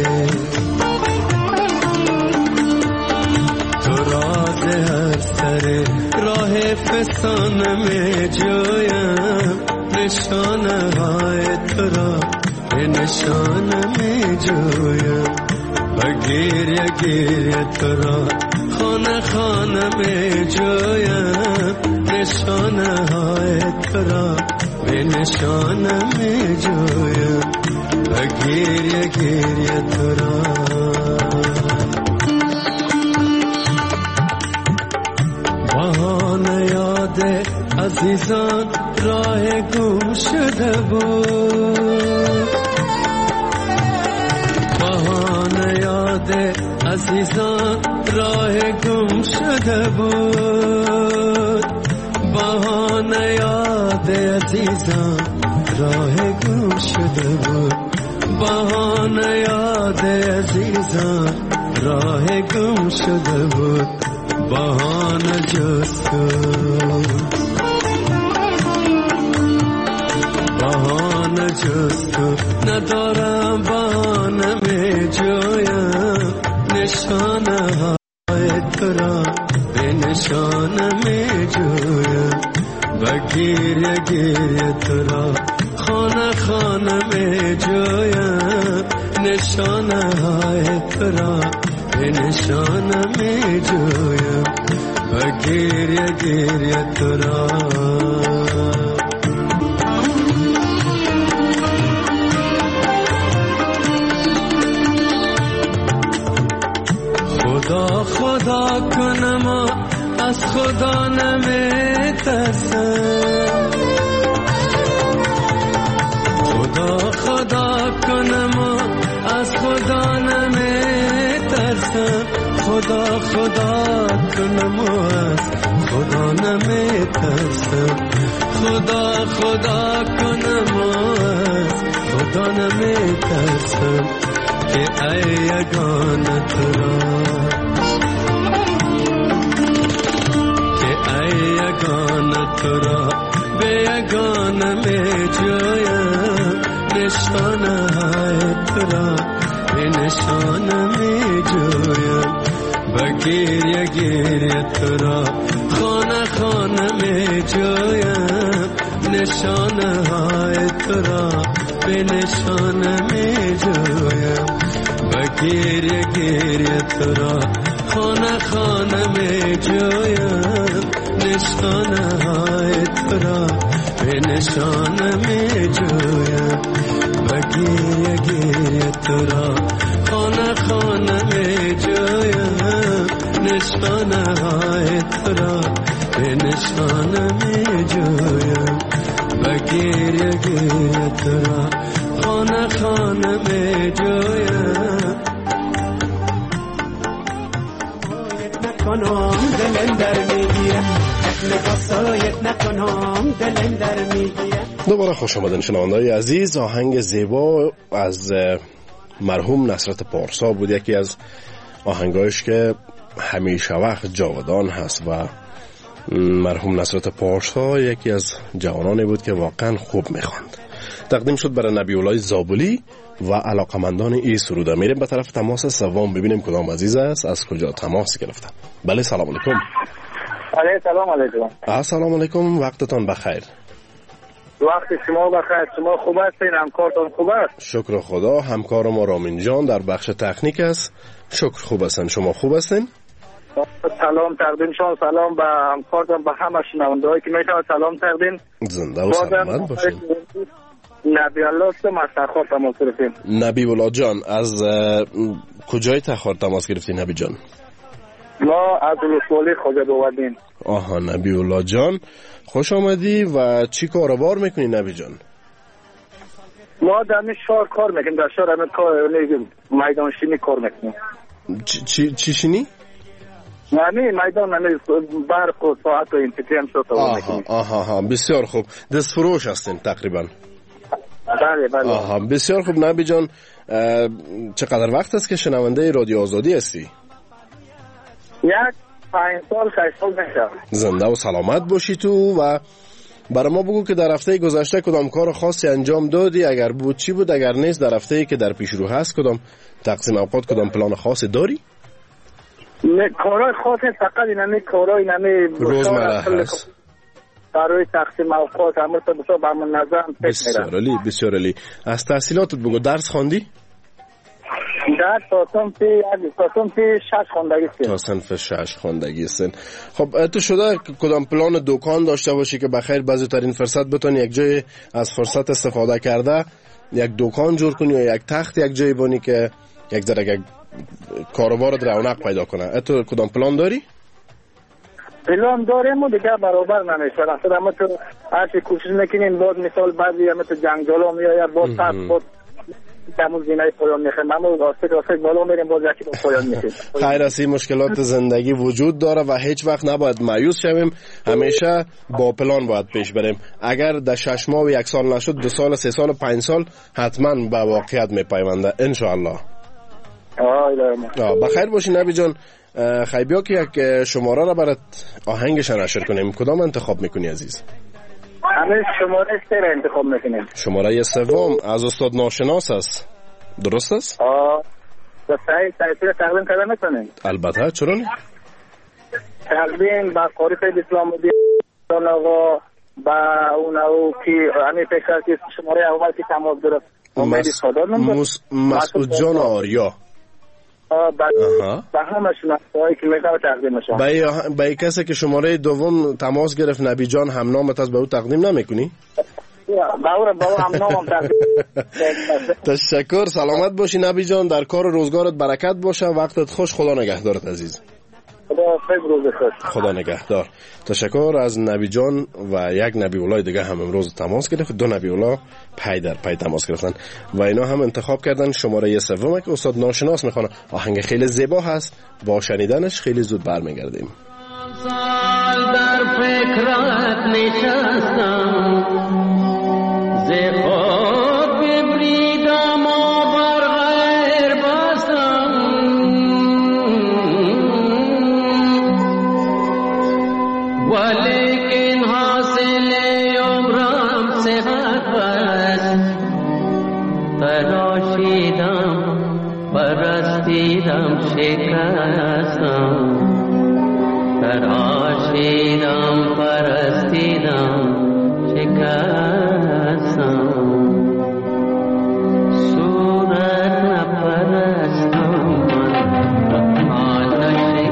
راه فسانه جویم نشانه های تو را به نشانه جویم و گریه گریه تو را خانه خانه جویم نشانه های تو را به نشانه جویم و گریه گریه تو را بهانه یاد عزیزان راه گم شده بود بهانه یاد عزیزان راه گم شده بود بهانه یاد عزیزان راه گم شده بود بهانه یاد عزیزان راه گم شده بود بهانه جز تو بهانه جز تو ندارم بهانه می جویم نشانه های تو را به نشانه می جویم و گریه گریه تو را خانه خانه می جویم نشانه های تو را به نشانه می جویم و گریه گریه تو را خدا خدا کنم از خدا نمی ترسم خدا خدا کنم از خدا نمی ترسم خدا خدا کنم از خدا نمی ترسم خدا خدا کنم از خدا نمی ترسم که ای یگانه تو را که ای یگانه تو را به یگانه می جویم نشانه های تو را به نشانه می جویم و گریه گریه تو را خانه خانه می جویم نشانه های تو را به نشانه می جویم و گریه گریه تو را خانه خانه می جویم نشانه های تو را به نشانه می جویم و گریه گریه تو را خانه خانه می جویم نشانه های تو را به نشانه می جویم و گریه گریه تو را خانه خانه می جویم نکنم دلم در میگیره نفسایت نکنم دلم در میگیره. دوباره خوش آمدین شنونده‌های عزیز. آهنگ زیبا از مرحوم نصرت پارسا بود، یکی از آهنگایش که همیشه وقت جاودان هست و مرحوم نصرت پارسا یکی از جوانانی بود که واقعا خوب میخواند. تقدیم شد برای نبی‌الله زابلی و علاقمندان این سروده. میریم به طرف تماس سوم ببینیم کدام عزیز است، از کجا تماس گرفتن. بله سلام علیکم. سلام علیکم. السلام علیکم، وقتتان بخیر. وقت شما بخیر. شما خوب هستین؟ همکارتان خوب است؟ شکر خدا. همکار ما رامین جان در بخش تکنیک است. شکر خوب هستن. شما خوب هستین؟ سلام تقدیم شما، سلام به همکارتان، به همه شنونده‌هایی که میشنوند سلام تقدیم. زنده و سلامت باشین. نبی‌الله هستم از تخار تماس گرفتیم. نبی‌الله جان از کجای تخار تماس گرفتین نبی جان؟ ما از ولسوالی خواجه بودین. آها نبی‌الله جان خوش آمدی. و چی کاروبار میکنی نبی جان؟ ما در این شهر کار میکنیم، در شهر همین میدان شینی کار میکنیم. چی شینی؟ یعنی میدان برق و ساعت و اینتیتی هم شد. آها بسیار خوب. دست فروش هستین تقریبا؟ بله بله. آها بسیار خوب. نبی جان چقدر وقت است که شنونده رادیو آزادی هستی؟ 5 سال 6 سال میشه. زنده و سلامت باشی تو. و برای ما بگو که در هفته گذشته کدام کار خاصی انجام دادی؟ اگر بود چی بود؟ اگر نیست در هفته‌ای که در پیش رو هست کدام تقسیم اوقات، کدام پلان خاصی داری؟ کارهای خاصی فقط اینمی کارهای اینمی روزمره هست برای تقسیم اوقات امر تو به منظم بسیار عالی بسیار عالی. از تحصیلاتت بگو. درس خواندی؟ در تا صنف 6 خواندگی سن. تا صنف 6 خواندگی سن. خب تو شده کدام پلان دکان داشته باشی که بخیر بعضی ترین فرصت بتونی یک جای از فرصت استفاده کرده یک دکان جور کنی یا یک تخت یک جای بانی که یک ذره کاروبار رونق پیدا کنه؟ تو کدام پلان داری؟ پلان داریم و دیگه برابر نمیشه. اصلا ما تو هرچی کوشش میکنیم باز مثال بعضی هم تو جنگالا میآید باز تخت باز دمو زینای پایان میخیم اما راسته بالا میریم باز یکی با پایان میخیم. خیر است. مشکلات زندگی وجود داره و هیچ وقت نباید مایوس شویم. همیشه با پلان باید پیش بریم. اگر در 6 ماه و 1 سال نشد 2 سال 3 سال و 5 سال حتما به واقعیت میپیونده ان شاء الله. بخیر باشی نبی جان. خیبیا که یک شماره را برات آهنگش نشر کنیم کدام انتخاب میکنی عزیز؟ همه شماره 3 را انتخاب میکنیم. شماره 3 از استاد ناشناس است. درست است؟ صحیح تقدیم کردن میکنیم. البته چرا نه؟ تقدیم با قاری خیلی اسلام الدین آقا با اون او که همین پیش از شماره اول که تماس گرفت مسعود جان آریا. به همه شناخته‌هایی که میخواه تقدیم شما. به کسی که شماره دوم تماس گرفت نبی جان هم نامت از به او تقدیم نمیکنی؟ با او هم نامم تقدیم. تشکر. سلامت باشی نبی جان. در کار و روزگارت برکت باشه. وقتت خوش. خدا نگهدارت عزیز. خدا نگهدار. تشکر از نبی جان. و یک نبی اولای دیگه هم امروز تماس گرفت. 2 نبی اولا پای در پای تماس گرفتن و اینا هم انتخاب کردن شماره 3 که استاد ناشناس میخونه. آهنگ خیلی زیبا هست. با شنیدنش خیلی زود برمیگردیم. سال در فکرت نشستم ز خود ببریدم و بر غیر بستم ولیکن حاصل عمرم صحت است تراشیدم پرستیدم شکستم تراشیدم پرستیدم شکستم صورت نپرستم من حال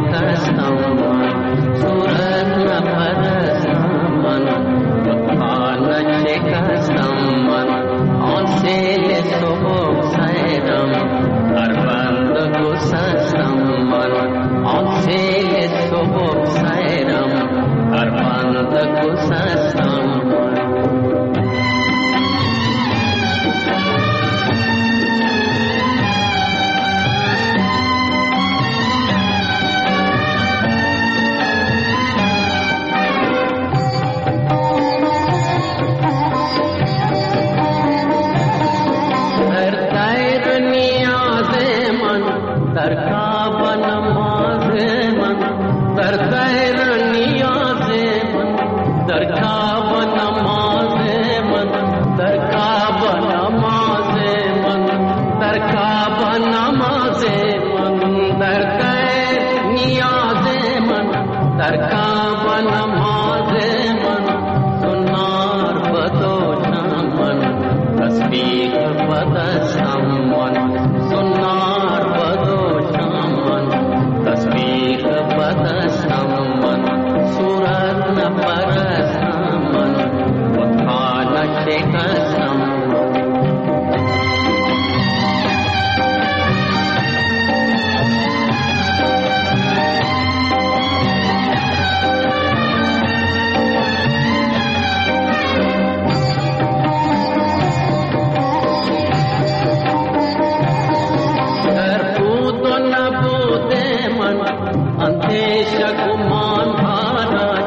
شکستم من صورت نپرستم من حال شکستم من آن سیل صبح سیدم هر بند گسستم من آن سیل صبح سیدم هر بند گسستم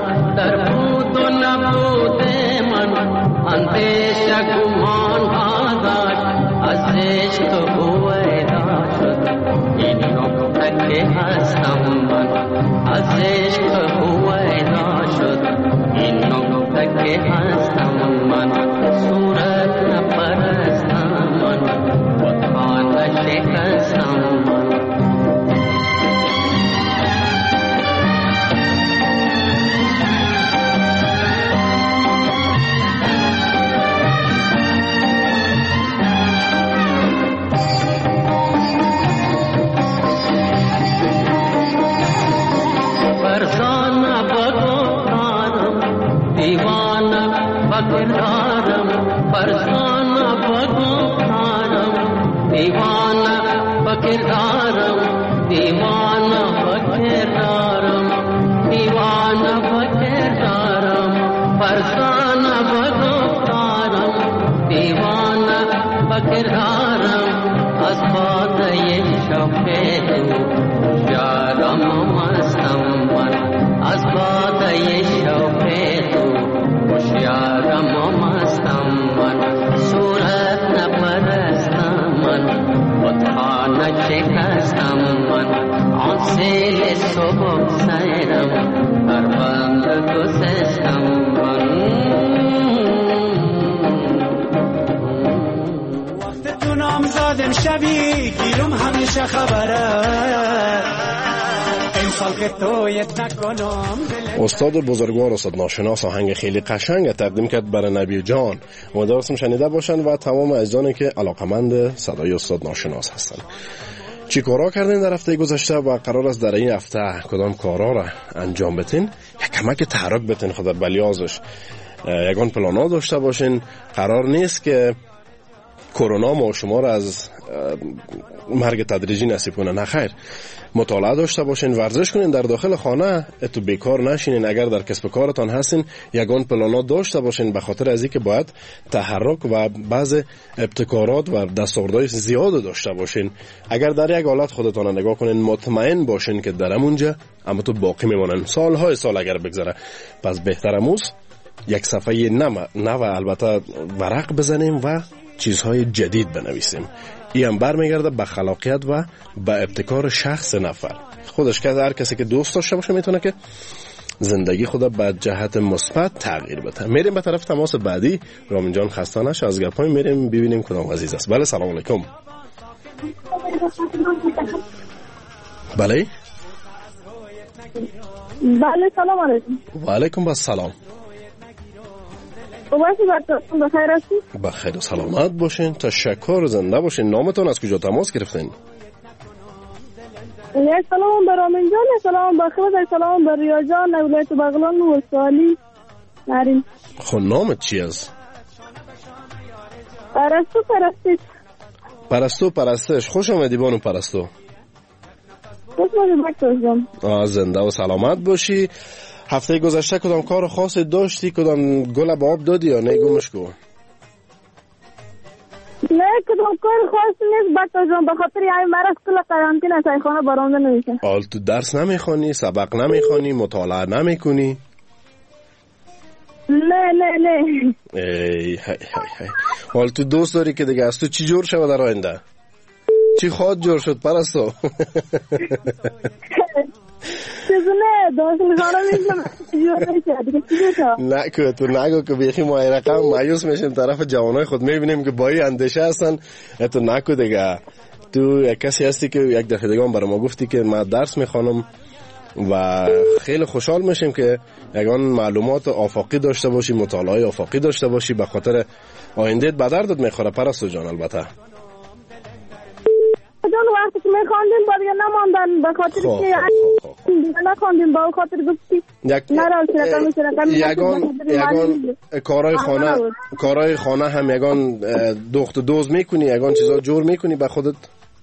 در بود و نبود من اندیشه گمان عشق او ویدا شد این نقطه که هستم من از عشق او ویدا شد این نقطه که هستم من صورت نپرستم من بتان نشکستم من شبی گیرم همیشه خبره امسال که تویت نکنم. استاد بزرگوار استاد ناشناس آهنگ خیلی قشنگ تقدیم کرد برای نبی جان. امیدوارم شنیده باشن و تمام عزیزانی که علاقمند صدای استاد ناشناس هستن. چی کارا کردین در هفته گذشته و قرار است در این هفته کدام کارا را انجام بدین؟ یک کمک تحرک بدین خدا بلیازش. یگان پلانا داشته باشین. قرار نیست که کرونا ما شما را از مرگ تدریجی نصیب کنه، نه خیر. مطالعه داشته باشین، ورزش کنین، در داخل خانه تو بیکار نشینین. اگر در کسب کارتان هستین یگان پلانا داشته باشین، به خاطر از اینکه باید تحرک و بعض ابتکارات و دستاوردهای زیاد داشته باشین. اگر در یک حالت خودتان نگاه کنین مطمئن باشین که در همونجا اما تو باقی میمونن سالهای سال اگر بگذره. پس بهترموز یک صفحه نو البته ورق بزنیم و چیزهای جدید بنویسیم. این هم برمیگرده به خلاقیت و به ابتکار شخص نفر. خودش که هر کسی که دوست داشته باشه میتونه که زندگی خدا به جهت مثبت تغییر بده. میریم به طرف تماس بعدی. رامین جان خسته نشه از گپای میریم ببینیم کدام عزیز است. بله سلام علیکم. بله بله سلام علیکم. و علیکم السلام. بخیر هستید؟ بخیر و سلامت باشین. تشکر. زنده باشین. نامتون از کجا تماس گرفتین؟ یک سلام بر رامین جان، سلام بر خود، سلام بر ریا جان، ولایت بغلان و سوالی نرین. خب نامت چی است؟ پرستو پرستش. خوش آمدی بانو پرستو. خوش آمدی بکتر. زنده و سلامت باشی. هفته گذشته کدام کار خاصی داشتی؟ کدام گل به آب دادی یا نه گمش کو؟ نه کدام کار خاصی نیست بکتر جان، به خاطر این مرض کل قرنطینه سایخانه برآمده نمیشه. حال تو درس نمیخوانی، سبق نمیخوانی، مطالعه نمیکنی؟ نه ای حال تو دوست داری که دیگه از تو چی جور شود در آینده؟ چی خواد جور شد پرستو؟ چیزونه داخل خانه میشم جور نشه دیگه چی بشه؟ نه که تو نگو که بیخی ما رقم مایوس میشیم طرف جوانای خود میبینیم که با این اندیشه هستن. تو نکو دیگه. تو یک کسی هستی که یک دفعه دیگه برای ما گفتی که من درس میخوانم و خیلی خوشحال میشیم که یگان معلومات آفاقی داشته باشی، مطالعه آفاقی داشته باشی، به خاطر آیندهت به دردت میخوره پرستو جان. البته جان وقتی که میخواندیم با دیگه نماندن به خاطر که نخواندیم با خاطر گفتی یگان کارهای خانه هم یگان دخت دوز میکنی، یگان چیزا جور میکنی به خودت.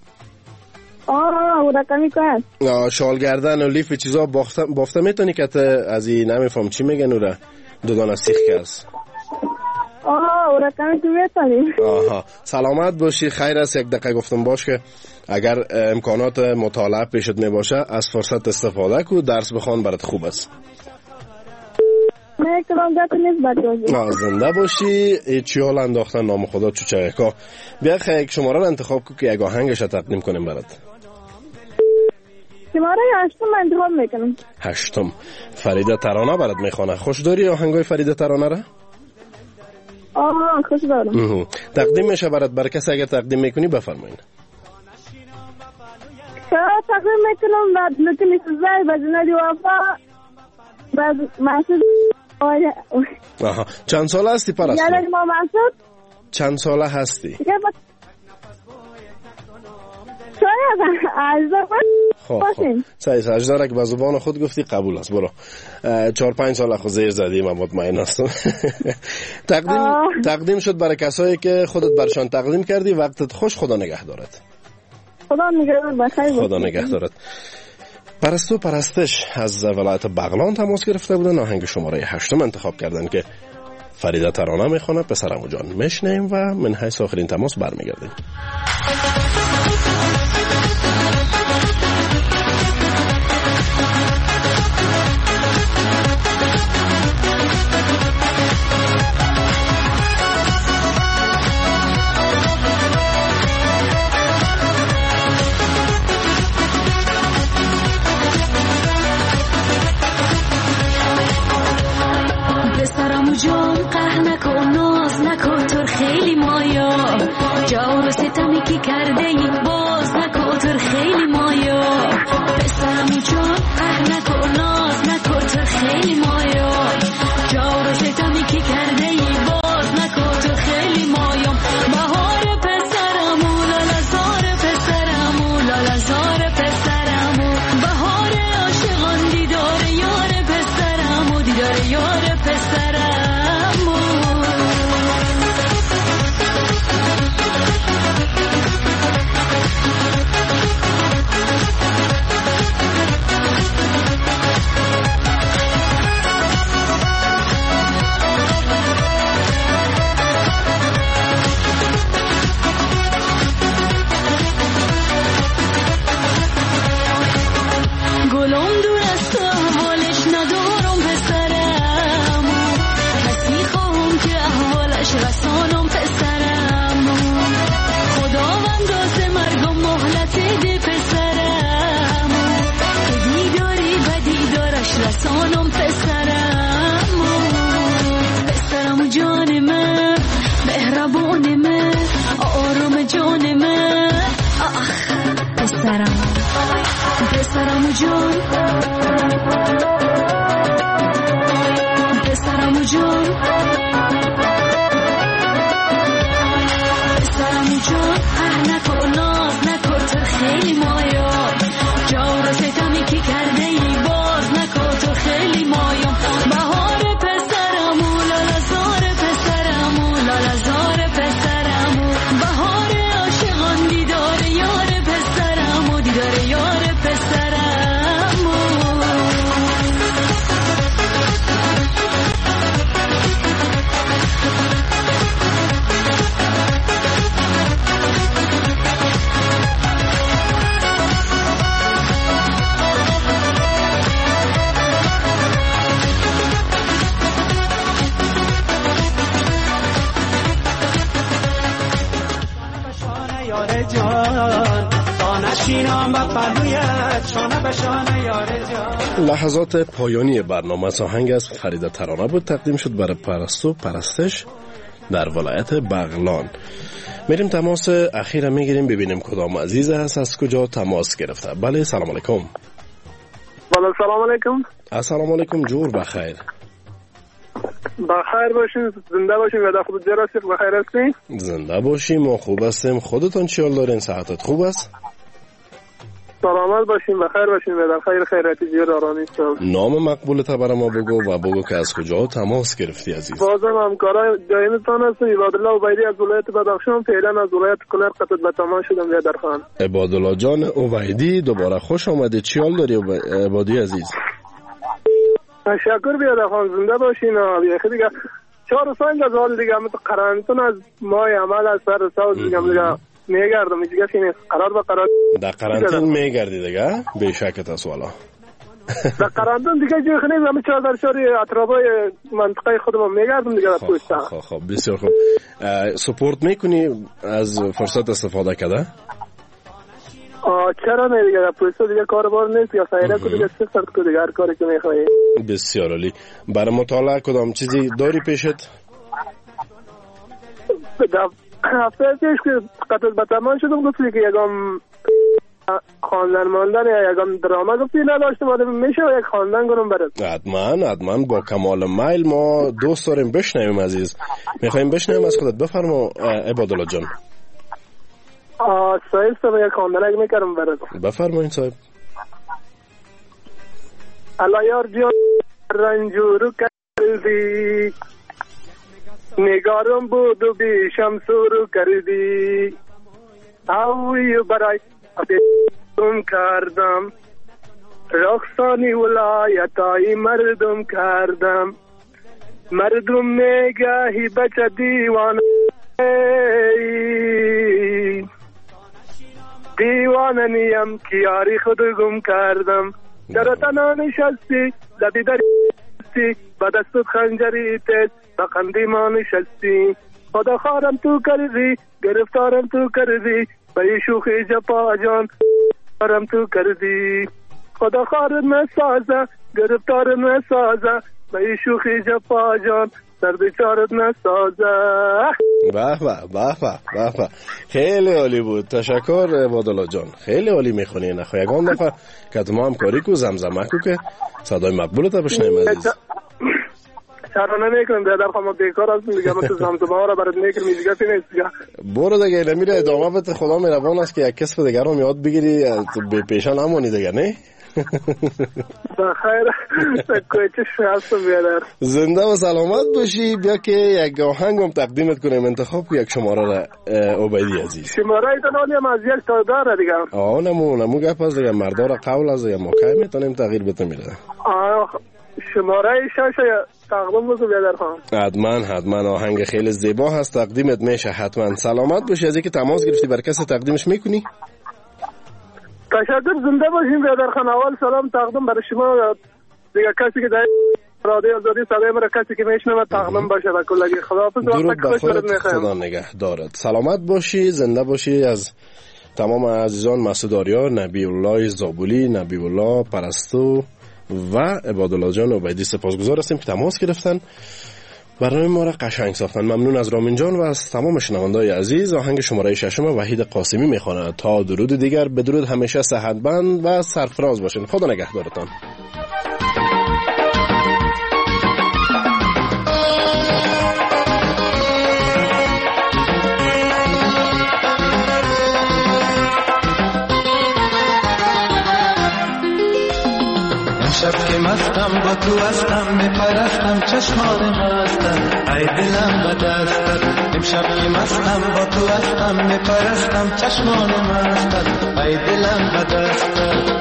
او رقمی کنه شال گردن و لیف چیزا بافته میتونی که از این نمیفهم چی میگن او را دودان از سیخ کس. رقمی تو میتونی. سلامت باشی. خیر است. یک دقیقه گفتم باش که اگر امکانات مطالعه پیشت می باشه از فرصت استفاده کو، درس بخوان برات خوب است. میکنم گپ نیست بچه‌ها. زنده باشی. چیال انداختن نام خدا چوچکا. بیا یک شماره رو انتخاب کن که یک آهنگش تقدیم کنیم برات. شماره 8 انتخاب میکنم. 8 فریده ترانه برات میخوانه. خوش داری آهنگای فریده ترانه را؟ خوش دارم. تقدیم میشه برات. بر کسی اگر تقدیم میکنی بفرمایین. تقدیم میکنم بعد نکنی سوزای بزنه وفا بعد محسود. چند ساله هستی پرستو؟ یعنی ما محسود چند ساله هستی؟ شاید 18 باشیم. صحیح 18 که به زبان خود گفتی قبول است. برو 4-5 سال خود زیر زدی. من مطمئن هستم. تقدیم شد برای کسایی که خودت برشان تقدیم کردی. وقتت خوش. خدا نگهدارت. خدا نگهدار. بخیر. خدا نگهدارت. پرستو پرستش از ولایت بغلان تماس گرفته بودن. آهنگ شماره 8 انتخاب کردن که فریده ترانه میخونه. پسرمو جان میشنیم و من حیث آخرین تماس برمیگردیم. جان قهر نکن ناز نکن تو خیلی مایا جور و ستمی که کرده ای باز نکن تو خیلی مایا پسرمی جان قهر نکن ناز نکن تو خیلی مایا جور و ستمی که کرده ای باز نکن تو خیلی مایا بهار پسرمو لالزار پسرمو لالزار پسرمو بهار عاشقان دیدار یار پسرمو دیدار یار پسرمو پسرمو جان پسرمو جان پسرمو جان قهر نکن ناز نکن تو خیلی مایا جور و ستمی که کرده ای باز نکن تو خیلی مایا بهار پسرمو لالزار پسرمو لالزار پسرمو بهار عاشقان دیدار یار پسرمو دیدار یار پسرمو لحظات پایانی برنامه آهنگ از فریده ترانه بود. تقدیم شد برای پرستو پرستش در ولایت بغلان. میریم تماس اخیر میگیریم ببینیم کدام عزیز هست از کجا تماس گرفته. بله سلام علیکم. بله سلام علیکم. السلام علیکم. جور بخیر. بخیر باشین. زنده باشین. ودا خود جراسی بخیر هستین؟ زنده باشیم. ما خوب هستیم. خودتون چی حال دارین؟ صحتت خوب است؟ سلامت باشین. بخیر باشین. ودا خیر خیراتی جور آرامی شما. نام مقبولت برای ما بگو و بگو که از کجا تماس گرفتی عزیز. بازم همکارای دائمیتان هستم. عبادالله عبیدی از ولایت بدخشان. فعلا از ولایت کنر قطب به تمام شدم یا درخان. عبادالله جان عبیدی دوباره خوش آمدید. چی حال داری عبادی عزیز؟ تشکر بیاد خان. زنده باشین. خیلی دیگه 4 و 5 از حال دیگه مثل قرنطینه از ماه عمل از سر ساز دیگه میگردم دیگه. فین قرار به قرار در قرنطینه میگردی دیگه به شک تاسوالا. در قرندون دیگه جای خنیم همه چادرچاری اطرافای منطقه خودم میگردم دیگه در پوستا. خب بسیار خوب. سپورت میکنی از فرصت استفاده کرده؟ چرا نه دیگه در پوستا دیگه کاربار نیست یا سایره که دیگه صفر که دیگه هر کاری که میخوایی. بسیار عالی. برای مطالعه کدام چیزی داری پیشت؟ هفته پیش که قتل به تمام شدم گفتی که یکم خواندن ماندن یا یکم دراما گفتی نداشتم آدم میشه و یک خواندن کنم برد. حتما با کمال میل. ما دوست داریم بشنویم عزیز. میخواییم بشنویم از خودت. بفرما عبادالله جان. صاحب صاحب یک خواندن میکردم برد. بفرمایید صاحب. الله یار جان رنجور کردی نگارم بود و بیشم سورو کردی اوی برای اتم کردم رخصانی ولایتای مردم کردم مردم نگاهی بچه دیوانه دیوانه نیم کیاری خود گم کردم در تنها نشستی لبی داری با دستت خنجری تیز بخندی ما نشستی خدا خارم تو کردی گرفتارم تو کردی به شوخی جپا جان خارم تو کردی خدا خارم نسازه گرفتارم نسازه به شوخی جپا جان سر بیچارت نسازه. به خیلی عالی بود. تشکر عبادالله جان. خیلی عالی میخونی. نخواه یکان دفعه که ما هم کاری کو زمزمه کو که صدای مقبولت بشنیم عزیز. چرا نمیکنم در خواهم بیکار هستم دیگه من تو زمزمه ها را برات میکنم میزگه فی نیست دیگه برو دیگه نمیره ادامه بده. خدا مهربان است که یک کسب دیگر رو یاد بگیری به پیشان همونی دیگه نه. بخیر کوچه هستم بیادر. زنده و سلامت باشی. بیا که یک آهنگم تقدیمت کنیم. انتخاب که یک شماره را عبیدی عزیز. شماره ایتان هم از یک تا داره دیگه. نمو گپ از دیگه مردار قول از یا موقع میتونیم تغییر بده میره. شماره شاشه تقدیم بزو بیادر خواهم. حتما آهنگ خیلی زیبا هست. تقدیمت میشه حتما. سلامت باشی. از اینکه تماس گرفتی بر کسی تقدیمش میکنی. تشکر. زنده باشیم بیادر خان. اول سلام تقدیم برای شما دیگه کسی که در رادیو آزادی صدای مرا کسی که میشنوه تقدیم باشه و کلگی. خداحافظ. درود به خودت. خدا نگه دارد. سلامت باشی. زنده باشی. از تمام عزیزان مسعود آریا، نبی الله زابولی، نبی الله پرستو و عبادالله جان عبیدی سپاسگزار هستیم که تماس گرفتن برنامه ما را قشنگ ساختن. ممنون از رامین جان و از تمام شنوندگان عزیز. آهنگ شماره 6 وحید قاسمی میخواند. تا درود دیگر بدرود همیشه صحتمند و سرفراز باشین. خدا نگهدارتان. شب که مستم با تو هستم میپرستم چشمان مستم ای دلم به دستت. امشب که مستم با تو هستم میپرستم چشمان مستم ای دلم به دستت.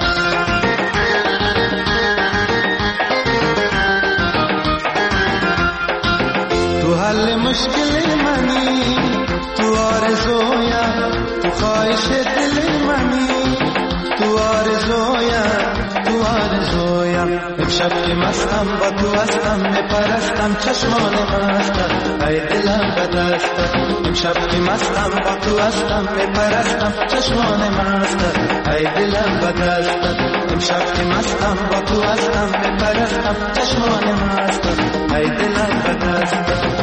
تو حل مشکل منی تو آرزویم تو خواهش دل منی تو آرزویم امشب که مستم با تو هستم میپرستم چشمان مستم ای دلم به دستت. امشب که مستم با تو هستم میپرستم چشمان مستم ای دلم به دستت. امشب که مستم با تو هستم میپرستم چشمان مستم ای دلم به دستت.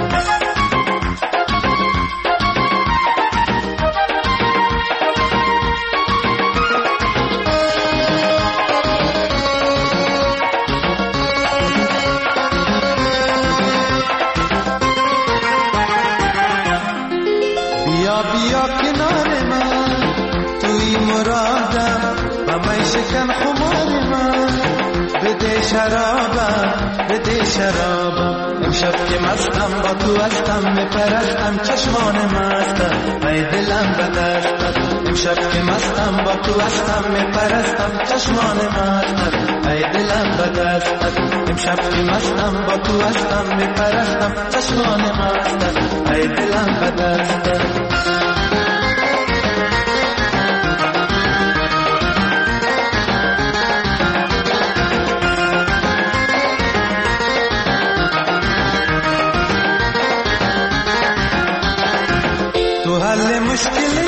بیا کنار من توی مرادم همه شکن خمار من بده شرابم امشب که مستم با تو هستم میپرستم چشمان مستم ای دلم به دستت. امشب که مستم با تو هستم میپرستم چشمان مستم ای دلم به دستت. امشب که مستم با تو هستم میپرستم چشمان مستم ای دلم به دستت. मुश्किल